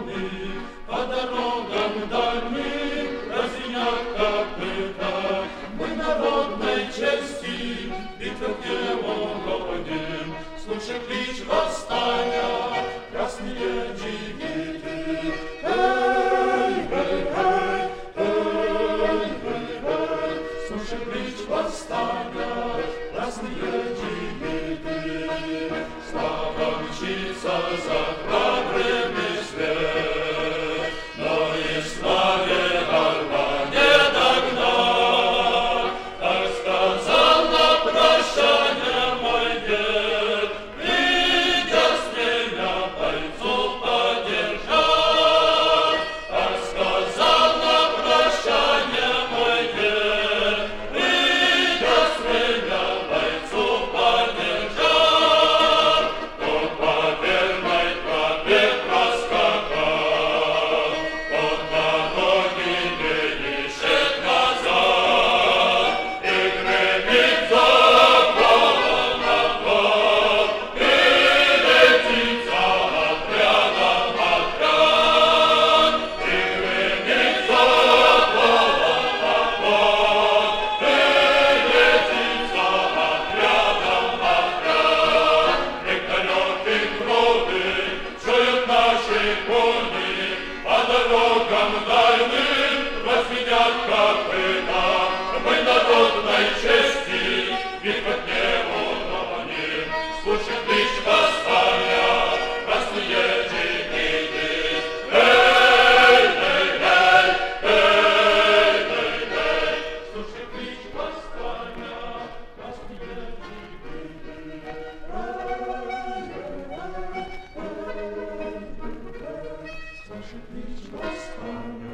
чугуны, по дорогам дальним разъединят копыта. Мы народной чести битвы героем, слушай клич восстания, красные джигиты. Эй, эй, эй, эй, эй, эй, слушай клич восстания, красные джигиты. Слава мчится за храбрыми след, но и славе орла не догнать. Так сказал на прощание мой дед, видя с меня бойцов поддержать. Так сказал на прощание мой дед, видя с меня бойцов поддержать. Тот по верной тропе проскакал, тот дороги не ищет назад, и гремит заколом мотор, и летит за отрядом отряд, и гремит заколом мотор, и летит за отрядом отряд. Вертолеты крови чуют наши кони, по дорогам дальним разведят копыта. Мы народной чести битвы не утонем, слушай клич восстания, красные джигиты. Эй, эй, эй, эй, эй, эй, слушай клич восстания, красные джигиты. Слушай клич восстания.